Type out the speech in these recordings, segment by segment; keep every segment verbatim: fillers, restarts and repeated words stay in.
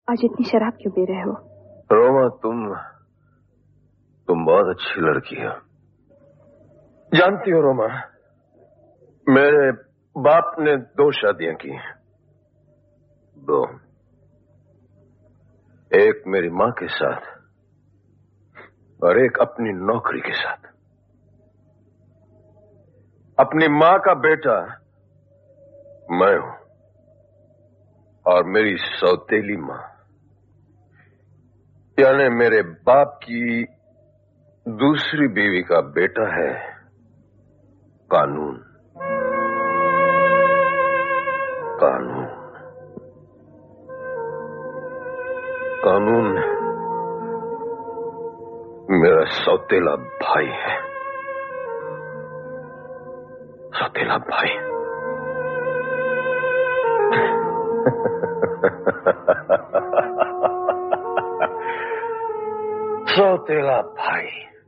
आज इतनी शराब क्यों पी रहे हो? रोमा, तुम तुम बहुत अच्छी लड़की हो। जानती हो रोमा, मेरे बाप ने दो शादियां की। दो। एक मेरी मां के साथ और एक अपनी नौकरी के साथ। अपनी मां का बेटा मैं हूं और मेरी सौतेली मां यानी मेरे बाप की दूसरी बीवी का बेटा है कानून। कानून कानून मेरा सौतेला भाई है। सौतेला भाई। सौतेला भाई।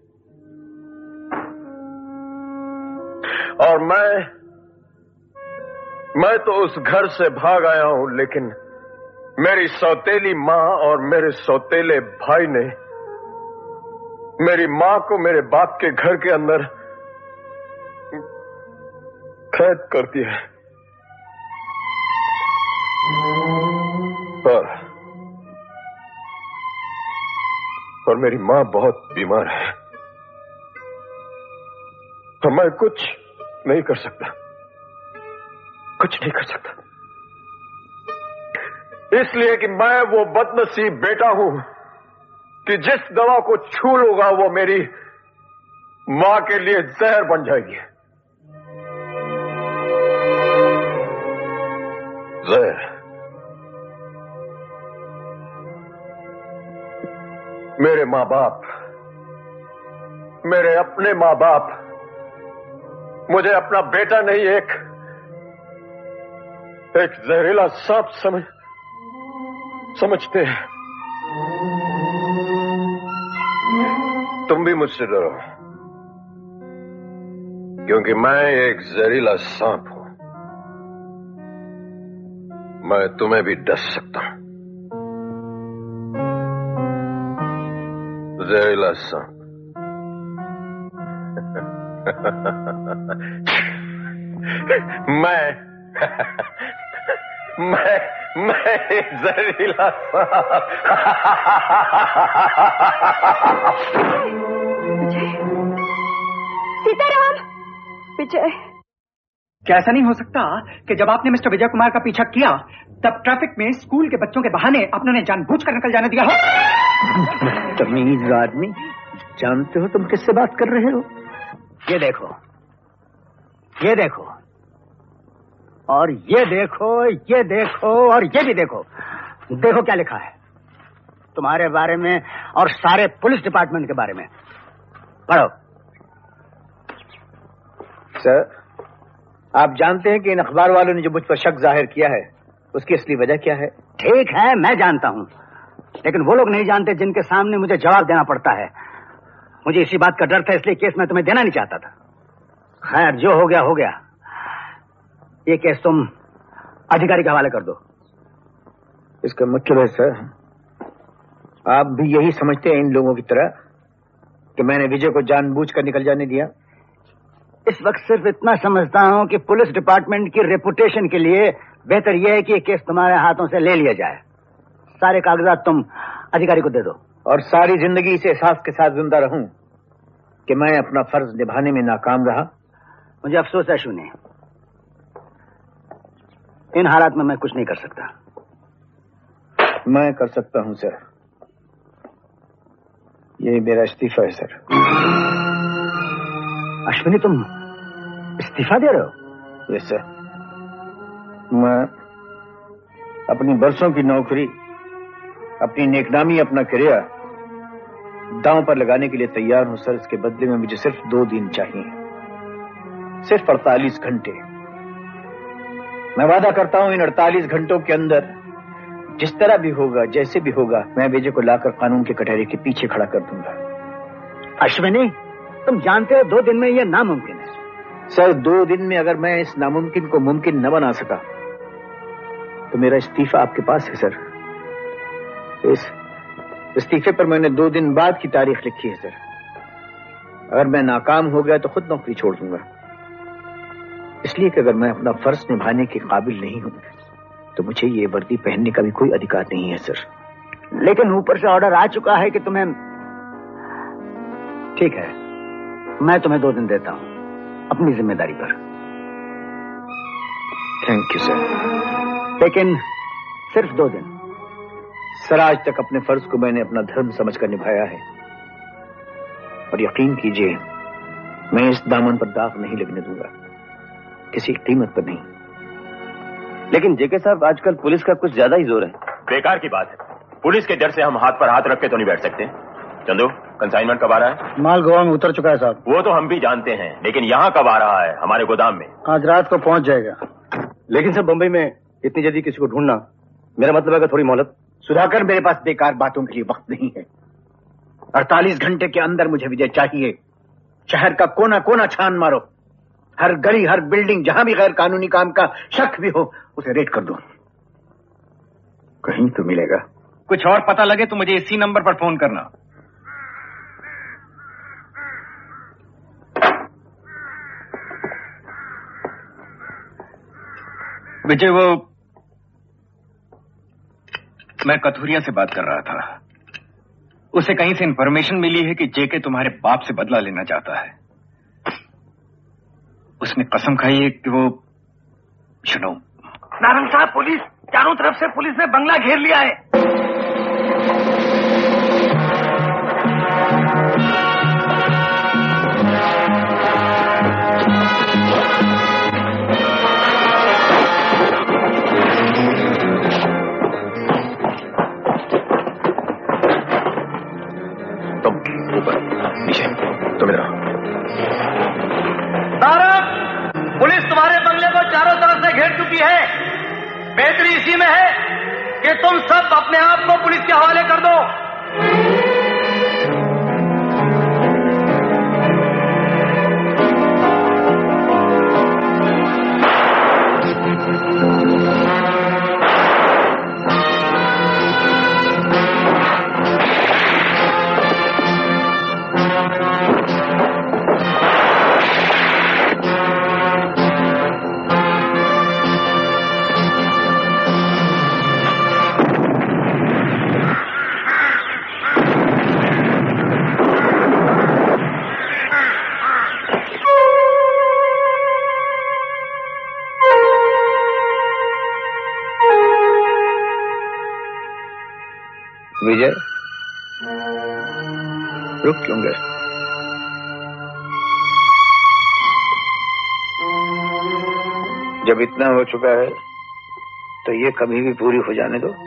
और मैं मैं तो उस घर से भाग आया हूं, लेकिन मेरी सौतेली मां और मेरे सौतेले भाई ने मेरी मां को मेरे बाप के घर के अंदर कैद कर दिया है। और, और मेरी मां बहुत बीमार है, तो मैं कुछ नहीं कर सकता, कुछ नहीं कर सकता, इसलिए कि मैं वो बदनसीब बेटा हूं कि जिस दवा को छू लूंगा वो मेरी मां के लिए जहर बन जाएगी। जहर। मेरे मां बाप, मेरे अपने मां बाप मुझे अपना बेटा नहीं, एक एक जहरीला सांप समझ समझते हैं। तुम भी मुझसे डरो, क्योंकि मैं एक जहरीला सांप हूं। मैं तुम्हें भी डस सकता हूं। जहरीला सांप। मैं मैं मैं एक जहरीला सांप। विजय, सीताराम, विजय। क्या ऐसा नहीं हो सकता कि जब आपने मिस्टर विजय कुमार का पीछा किया तब ट्रैफिक में स्कूल के बच्चों के बहाने आपने जानबूझकर निकल जाने दिया हो? तमीज आदमी, जानते हो तुम किससे बात कर रहे हो? ये देखो, ये देखो, और ये देखो, ये देखो, और ये भी देखो। देखो क्या लिखा है तुम्हारे बारे में और सारे पुलिस डिपार्टमेंट के बारे में। पढ़ो। सर, आप जानते हैं कि इन अखबार वालों ने जो मुझ पर शक जाहिर किया है उसकी असली वजह क्या है? ठीक है, मैं जानता हूं, लेकिन वो लोग नहीं जानते जिनके सामने मुझे जवाब देना पड़ता है। मुझे इसी बात का डर था, इसलिए केस मैं तुम्हें देना नहीं चाहता था। खैर, जो हो गया हो गया। ये केस तुम अधिकारी के हवाले कर दो। इसका मतलब है सर, आप भी यही समझते हैं इन लोगों की तरह कि मैंने विजय को जानबूझकर निकल जाने दिया? इस वक्त सिर्फ इतना समझता हूं कि पुलिस डिपार्टमेंट की रेपुटेशन के लिए बेहतर यह है कि ये केस तुम्हारे हाथों से ले लिया जाए। सारे कागजात तुम अधिकारी को दे दो। और सारी जिंदगी इस एहसास के साथ जिंदा रहूं कि मैं अपना फर्ज निभाने में नाकाम रहा। मुझे अफसोस है शून्य, इन हालात में मैं कुछ नहीं कर सकता। मैं कर सकता हूं सर। ये मेरा इस्तीफा है सर। अश्विनी, तुम इस्तीफा दे रहे हो? Yes sir. मैं अपनी बरसों की नौकरी, अपनी नेकनामी, अपना करियर दांव पर लगाने के लिए तैयार हूं सर। इसके बदले में मुझे सिर्फ दो दिन चाहिए, सिर्फ अड़तालीस घंटे। मैं वादा करता हूं इन अड़तालीस घंटों के अंदर जिस तरह भी होगा, जैसे भी होगा, मैं विजय को लाकर कानून के कटहरे के पीछे खड़ा कर दूंगा। अश्विनी, तुम जानते हो दो दिन में यह नामुमकिन है। सर, दो दिन में अगर मैं इस नामुमकिन को मुमकिन न बना सका तो मेरा इस्तीफा आपके पास है सर। इस इस्तीफे पर मैंने दो दिन बाद की तारीख लिखी है सर। अगर मैं नाकाम हो गया तो खुद नौकरी छोड़ दूंगा, इसलिए कि अगर मैं अपना फर्ज निभाने के काबिल नहीं हूं तो मुझे ये वर्दी पहनने का भी कोई अधिकार नहीं है सर। लेकिन ऊपर से ऑर्डर आ चुका है कि तुम्हें। ठीक है, मैं तुम्हें दो दिन देता हूं अपनी जिम्मेदारी पर। थैंक यू सर, लेकिन सिर्फ दो दिन। सर, आज तक अपने फर्ज को मैंने अपना धर्म समझकर निभाया है और यकीन कीजिए मैं इस दामन पर दाग नहीं लगने दूंगा, किसी कीमत पर नहीं। लेकिन जेके साहब, आजकल पुलिस का कुछ ज्यादा ही जोर है। बेकार की बात है, पुलिस के डर से हम हाथ पर हाथ रख के तो नहीं बैठ सकते। चंदू, कंसाइनमेंट कब आ रहा है? माल गोवा में उतर चुका है साहब। वो तो हम भी जानते हैं, लेकिन यहाँ कब आ रहा है? हमारे गोदाम में। आज रात को पहुंच जाएगा। लेकिन सर, बंबई में इतनी जल्दी किसी को ढूंढना, मेरा मतलब है कि थोड़ी मोहलत। सुधाकर, मेरे पास बेकार बातों के लिए वक्त नहीं है। अड़तालीस घंटे के अंदर मुझे विजय चाहिए। शहर का कोना कोना छान मारो, हर गली हर बिल्डिंग जहां भी गैर कानूनी काम का शक भी हो उसे रेड कर दो। कहीं तो मिलेगा। कुछ और पता लगे तो मुझे इसी नंबर पर फोन करना। विजय, वो मैं कथुरिया से बात कर रहा था। उसे कहीं से इंफॉर्मेशन मिली है कि जेके तुम्हारे बाप से बदला लेना चाहता है। उसने कसम खाई है कि वो सुनो। नारंग साहब, पुलिस चारों तरफ से पुलिस ने बंगला घेर लिया है। तुम ऊपर नीचे, तुम इधर आओ। पुलिस तुम्हारे बंगले को चारों तरफ से घेर चुकी है। बेहतरी इसी में है कि तुम सब अपने आप को पुलिस के हवाले कर दो। विजय, रुक क्यों गए? जब इतना हो चुका है तो ये कभी भी पूरी हो जाने दो।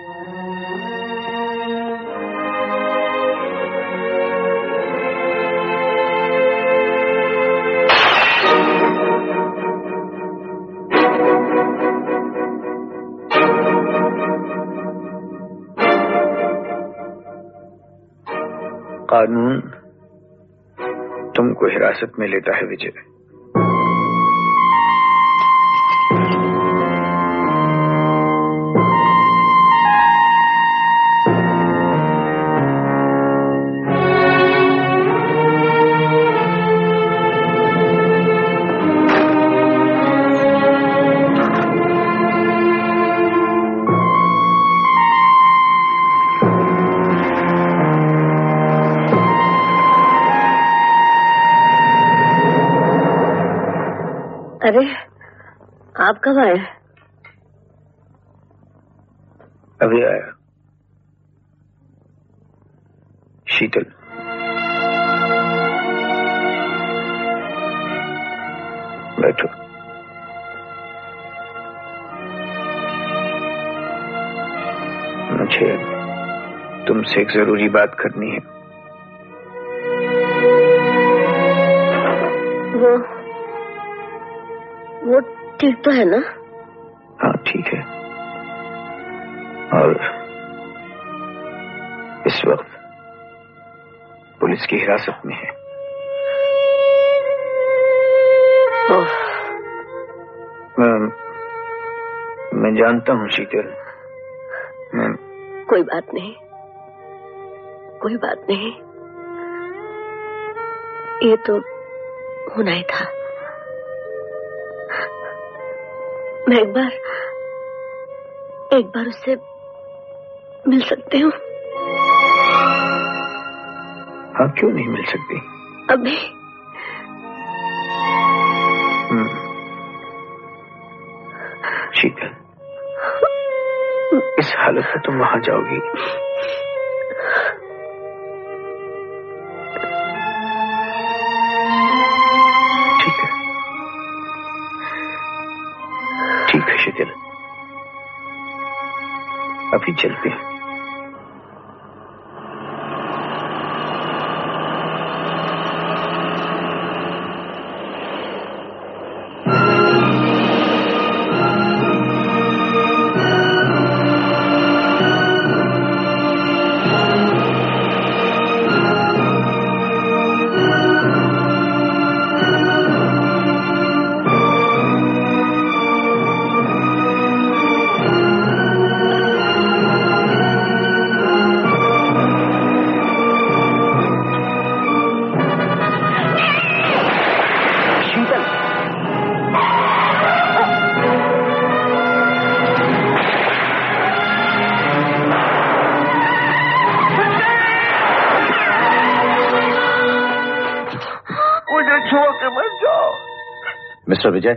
कानून तुमको हिरासत में लेता है विजय। अरे, आप कब आए? अभी आया। शीतल, बैठो। मुझे तुमसे एक जरूरी बात करनी है। वो वो ठीक तो है ना? हाँ, ठीक है। और इस वक्त पुलिस की हिरासत में है। मैं, मैं जानता हूँ शीतल। मैं कोई बात नहीं, कोई बात नहीं, ये तो होना ही था। मैं एक बार एक बार उससे मिल सकती हूँ? आप क्यों नहीं मिल सकती? अभी शीतल, इस हालत में तुम वहां जाओगी? ठीक है, ठीक है शीतल, अभी चलते हैं। मिस्टर विजय,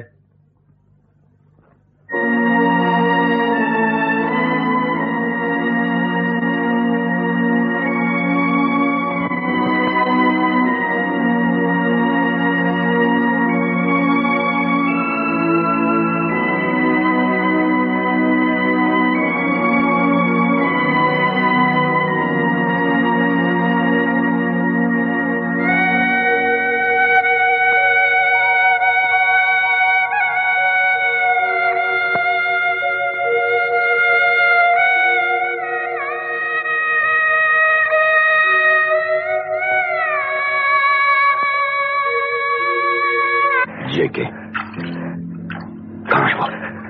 जेके कहाँ है वो?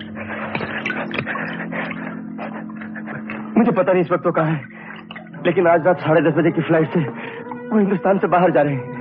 मुझे पता नहीं इस वक्त वो कहाँ है, लेकिन आज रात साढ़े दस बजे की फ्लाइट से वो हिंदुस्तान से बाहर जा रहे हैं।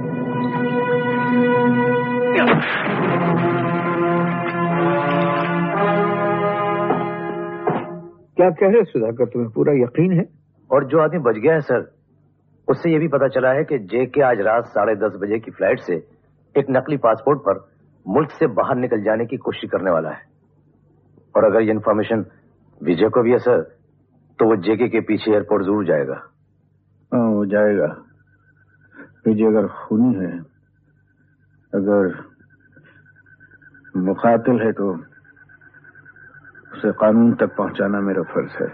क्या कह रहे सुधाकर, तुम्हें पूरा यकीन है? और जो आदमी बच गया है सर, उससे यह भी पता चला है कि जेके आज रात साढ़े दस बजे की फ्लाइट से एक नकली पासपोर्ट पर मुल्क से बाहर निकल जाने की कोशिश करने वाला है। और अगर ये इन्फॉर्मेशन विजय को भी है सर, तो वो जेके के पीछे एयरपोर्ट जरूर जाएगा। हाँ, वो जाएगा। विजय अगर खूनी है, अगर मुकातिल है, तो उसे कानून तक पहुंचाना मेरा फर्ज है,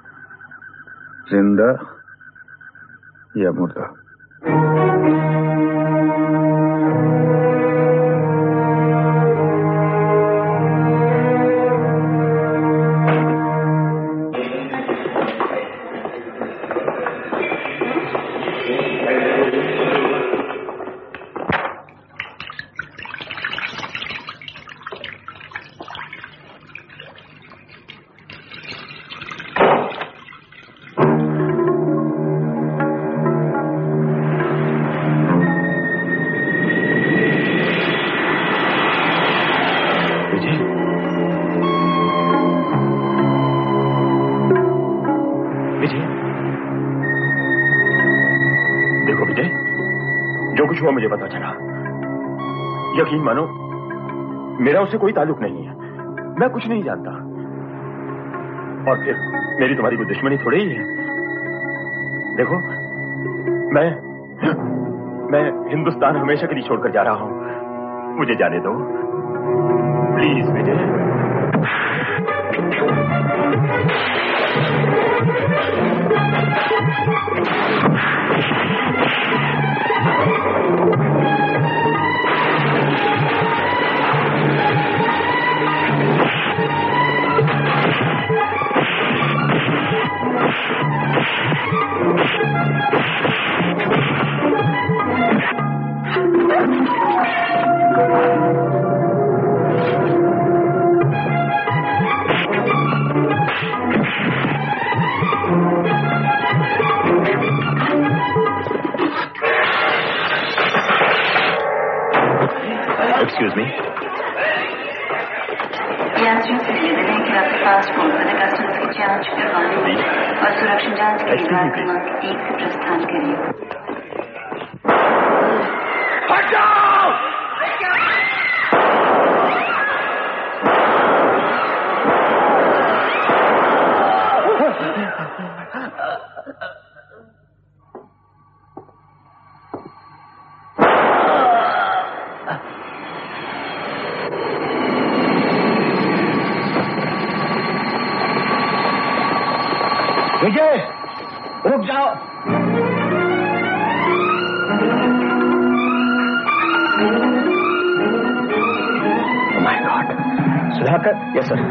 जिंदा या मुर्दा। हुआ मुझे पता चला। यकीन मानो, मेरा उससे कोई ताल्लुक नहीं है, मैं कुछ नहीं जानता। और फिर मेरी तुम्हारी कोई दुश्मनी थोड़ी ही है। देखो, मैं मैं हिंदुस्तान हमेशा के लिए छोड़कर जा रहा हूं, मुझे जाने दो प्लीज विजय। जांच करवाने और सुरक्षा जांच के लिए क्रमांक एक से प्रस्थान करिए। हट जाओ! विजय, रुक जाओ। My god. Sudhakar. Yes sir.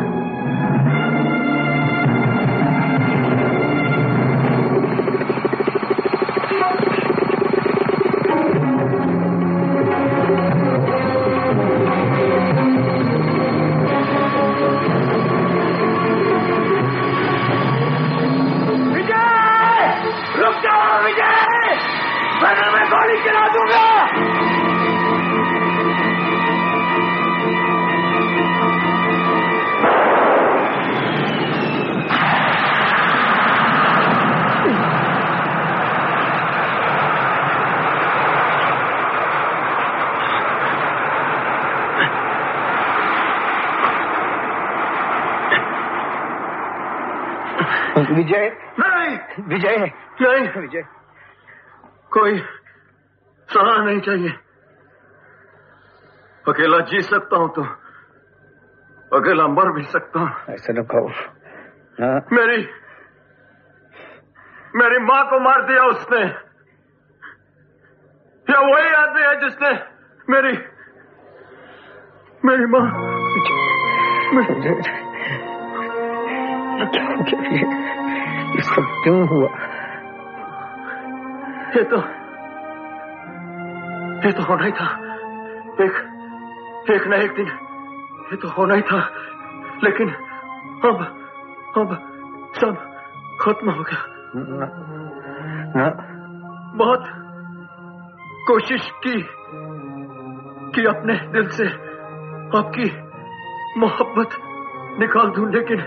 Vijay, नहीं विजय, नहीं विजय, कोई सलाह नहीं चाहिए। अकेला जी सकता हूं तो अकेला मर भी सकता हूं। ऐसा न कहो। हाँ? मेरी मेरी मां को मार दिया उसने। या वही आदमी है जिसने मेरी मेरी मां। विजय, क्या हो गया? ये ये सब क्यों हुआ? ये तो ये तो होना ही था। एक एक न एक दिन ये तो होना ही था। लेकिन अब अब सब खत्म हो गया। न, न, बहुत कोशिश की कि अपने दिल से आपकी मोहब्बत निकाल दूं, लेकिन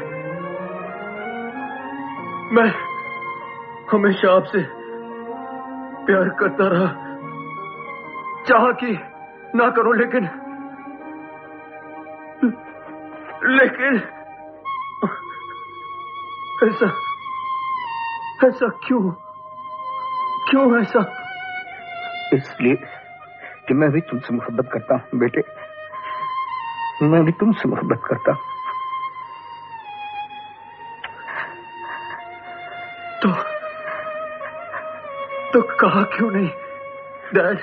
मैं हमेशा आपसे प्यार करता रहा। चाहा कि ना करो, लेकिन लेकिन ऐसा ऐसा क्यों क्यों ऐसा? इसलिए कि मैं भी तुमसे मोहब्बत करता हूं बेटे। मैं भी तुमसे मोहब्बत करता हूं। तो तो कहा क्यों नहीं डैड?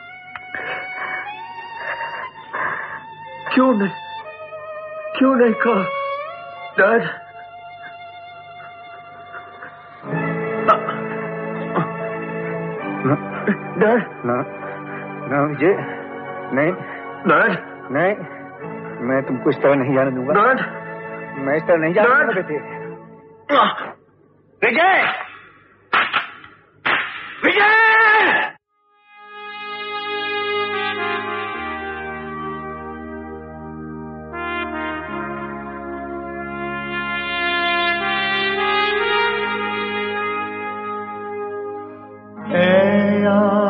क्यों नहीं क्यों नहीं कहा डैड? डैड, ना ना विजय, नहीं डैड, नहीं, मैं तुमको इस तरह नहीं जाने दूंगा। डैड, मैं इस तरह नहीं जाने दूंगा बेटे। विजय, विजय! ऐ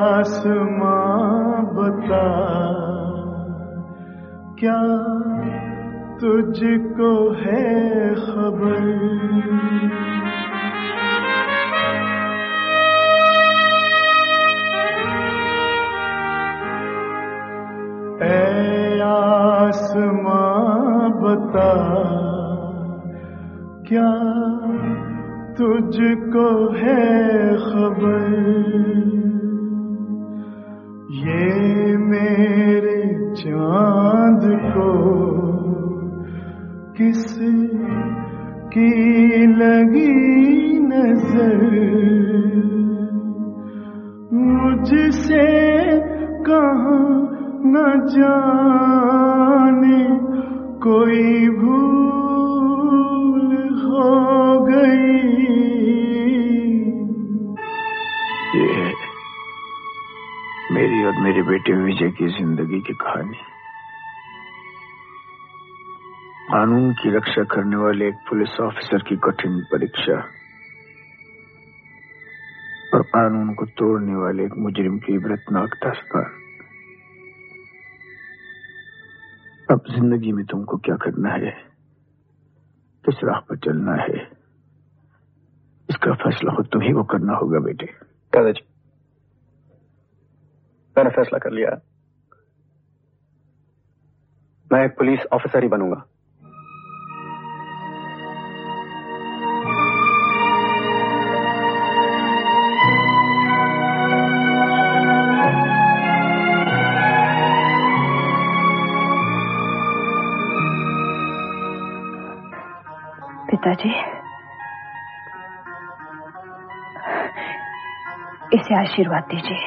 आसमां बता, क्या तुझको है खबर? ऐ आसमां बता, क्या तुझको है खबर? ये मेरे चांद को किस की लगी नजर? मुझसे कहाँ न जाने कोई भूल हो गई। ये है मेरी और मेरे बेटे विजय की जिंदगी की कहानी। कानून की रक्षा करने वाले एक पुलिस ऑफिसर की कठिन परीक्षा और कानून को तोड़ने वाले एक मुजरिम की इबरतनाक दास्तान। अब जिंदगी में तुमको क्या करना है, किस राह पर चलना है, इसका फैसला खुद तुम्ही को करना होगा बेटे। दादाजी, मैंने फैसला कर लिया, मैं एक पुलिस ऑफिसर ही बनूंगा। पिताजी, इसे आशीर्वाद दीजिए।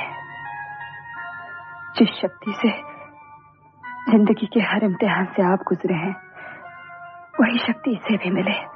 जिस शक्ति से जिंदगी के हर इम्तिहान से आप गुजरे हैं, वही शक्ति इसे भी मिले।